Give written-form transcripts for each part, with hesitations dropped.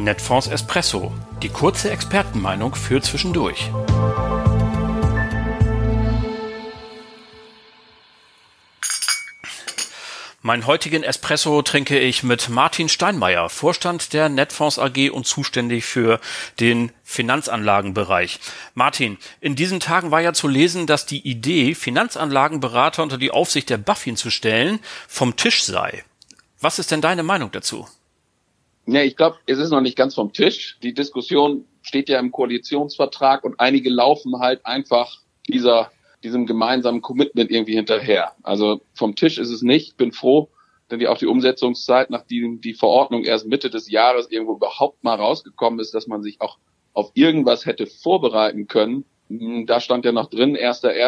Netfonds Espresso, die kurze Expertenmeinung für zwischendurch. Meinen heutigen Espresso trinke ich mit Martin Steinmeier, Vorstand der Netfonds AG und zuständig für den Finanzanlagenbereich. Martin, in diesen Tagen war ja zu lesen, dass die Idee, Finanzanlagenberater unter die Aufsicht der BaFin zu stellen, vom Tisch sei. Was ist denn deine Meinung dazu? Ja, ich glaube, es ist noch nicht ganz vom Tisch. Die Diskussion steht ja im Koalitionsvertrag und einige laufen halt einfach diesem gemeinsamen Commitment irgendwie hinterher. Also vom Tisch ist es nicht. Ich bin froh, denn auch die Umsetzungszeit, nachdem die Verordnung erst Mitte des Jahres irgendwo überhaupt mal rausgekommen ist, dass man sich auch auf irgendwas hätte vorbereiten können. Da stand ja noch drin,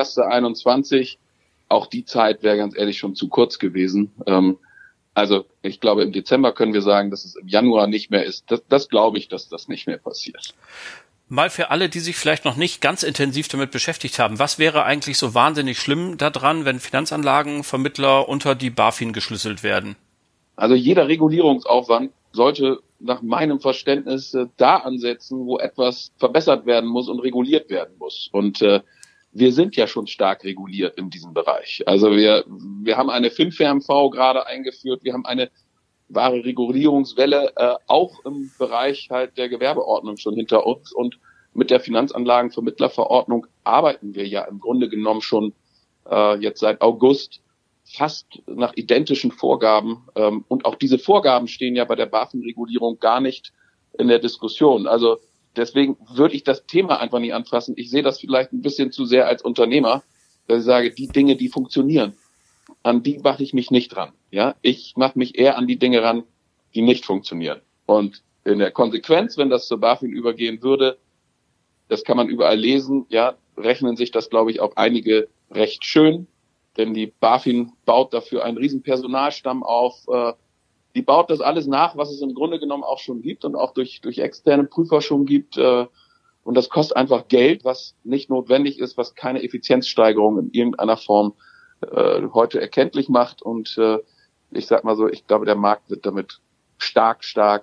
1.1.21. Auch die Zeit wäre ganz ehrlich schon zu kurz gewesen. Also ich glaube, im Dezember können wir sagen, dass es im Januar nicht mehr ist. Das glaube ich, dass das nicht mehr passiert. Mal für alle, die sich vielleicht noch nicht ganz intensiv damit beschäftigt haben, was wäre eigentlich so wahnsinnig schlimm daran, wenn Finanzanlagenvermittler unter die BaFin geschlüsselt werden? Also jeder Regulierungsaufwand sollte nach meinem Verständnis da ansetzen, wo etwas verbessert werden muss und reguliert werden muss. Und wir sind ja schon stark reguliert in diesem Bereich. Also wir haben eine FinFRMV gerade eingeführt, wir haben eine wahre Regulierungswelle auch im Bereich halt der Gewerbeordnung schon hinter uns, und mit der Finanzanlagenvermittlerverordnung arbeiten wir ja im Grunde genommen schon jetzt seit August fast nach identischen Vorgaben, und auch diese Vorgaben stehen ja bei der BaFin-Regulierung gar nicht in der Diskussion. Also deswegen würde ich das Thema einfach nicht anfassen. Ich sehe das vielleicht ein bisschen zu sehr als Unternehmer, dass ich sage, die Dinge, die funktionieren, an die mache ich mich nicht ran. Ja, ich mache mich eher an die Dinge ran, die nicht funktionieren. Und in der Konsequenz, wenn das zur BaFin übergehen würde, das kann man überall lesen, ja, rechnen sich das, glaube ich, auch einige recht schön, denn die BaFin baut dafür einen riesen Personalstamm auf. Die baut das alles nach, was es im Grunde genommen auch schon gibt und auch durch externe Prüfer schon gibt. Und das kostet einfach Geld, was nicht notwendig ist, was keine Effizienzsteigerung in irgendeiner Form heute erkenntlich macht. Und ich sag mal so, ich glaube, der Markt wird damit stark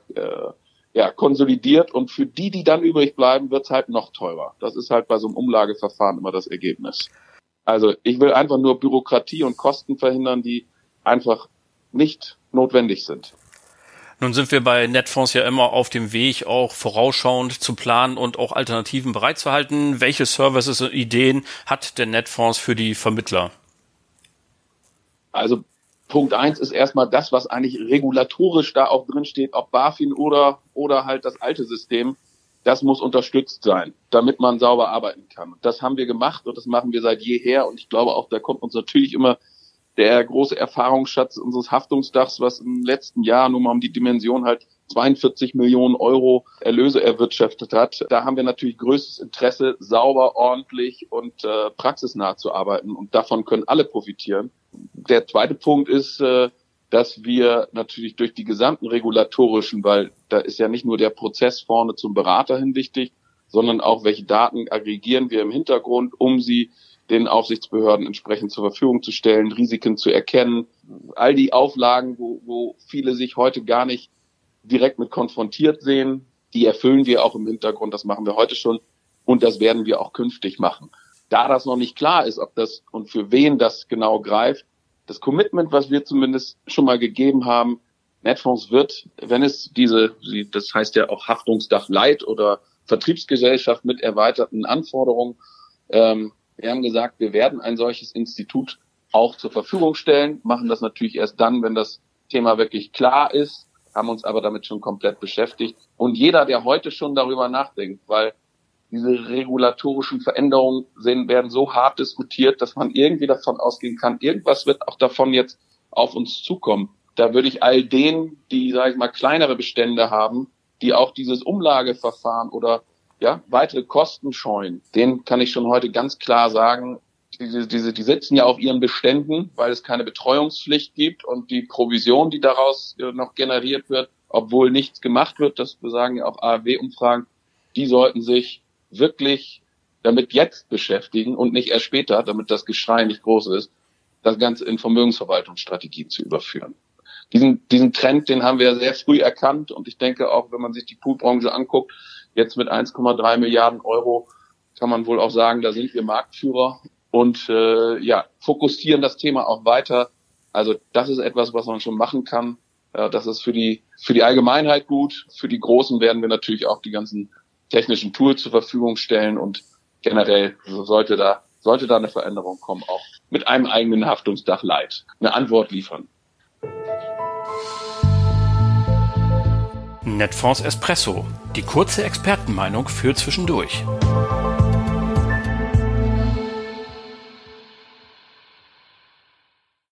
konsolidiert. Und für die dann übrig bleiben, wird's halt noch teurer. Das ist halt bei so einem Umlageverfahren immer das Ergebnis. Also ich will einfach nur Bürokratie und Kosten verhindern, die einfach nicht notwendig sind. Nun sind wir bei Netfonds ja immer auf dem Weg, auch vorausschauend zu planen und auch Alternativen bereitzuhalten. Welche Services und Ideen hat der Netfonds für die Vermittler? Also Punkt 1 ist erstmal das, was eigentlich regulatorisch da auch drin steht, ob BaFin oder halt das alte System. Das muss unterstützt sein, damit man sauber arbeiten kann. Das haben wir gemacht und das machen wir seit jeher. Und ich glaube auch, da kommt uns natürlich immer der große Erfahrungsschatz unseres Haftungsdachs, was im letzten Jahr nur mal um die Dimension halt 42 Millionen Euro Erlöse erwirtschaftet hat. Da haben wir natürlich größtes Interesse, sauber, ordentlich und praxisnah zu arbeiten. Und davon können alle profitieren. Der zweite Punkt ist, dass wir natürlich durch die gesamten regulatorischen, weil da ist ja nicht nur der Prozess vorne zum Berater hin wichtig, sondern auch, welche Daten aggregieren wir im Hintergrund, um sie den Aufsichtsbehörden entsprechend zur Verfügung zu stellen, Risiken zu erkennen. All die Auflagen, wo viele sich heute gar nicht direkt mit konfrontiert sehen, die erfüllen wir auch im Hintergrund. Das machen wir heute schon und das werden wir auch künftig machen. Da das noch nicht klar ist, ob das und für wen das genau greift, das Commitment, was wir zumindest schon mal gegeben haben, Netfonds wird, wenn es das heißt ja auch Haftungsdach Light oder Vertriebsgesellschaft mit erweiterten Anforderungen, wir haben gesagt, wir werden ein solches Institut auch zur Verfügung stellen, machen das natürlich erst dann, wenn das Thema wirklich klar ist, haben uns aber damit schon komplett beschäftigt. Und jeder, der heute schon darüber nachdenkt, weil diese regulatorischen Veränderungen werden so hart diskutiert, dass man irgendwie davon ausgehen kann, irgendwas wird auch davon jetzt auf uns zukommen. Da würde ich all denen, die, sage ich mal, kleinere Bestände haben, die auch dieses Umlageverfahren oder weitere Kosten scheuen, denen kann ich schon heute ganz klar sagen, die sitzen ja auf ihren Beständen, weil es keine Betreuungspflicht gibt und die Provision, die daraus noch generiert wird, obwohl nichts gemacht wird, das besagen ja auch AfW-Umfragen, die sollten sich wirklich damit jetzt beschäftigen und nicht erst später, damit das Geschrei nicht groß ist, das Ganze in Vermögensverwaltungsstrategien zu überführen. diesen Trend, den haben wir sehr früh erkannt. Und ich denke auch, wenn man sich die Poolbranche anguckt, jetzt mit 1,3 Milliarden Euro, kann man wohl auch sagen, da sind wir Marktführer und fokussieren das Thema auch weiter. Also das ist etwas, was man schon machen kann. Das ist für die Allgemeinheit gut. Für die Großen werden wir natürlich auch die ganzen technischen Tools zur Verfügung stellen und generell sollte da eine Veränderung kommen, auch mit einem eigenen Haftungsdach Light eine Antwort liefern. Netfonds Espresso, die kurze Expertenmeinung für zwischendurch.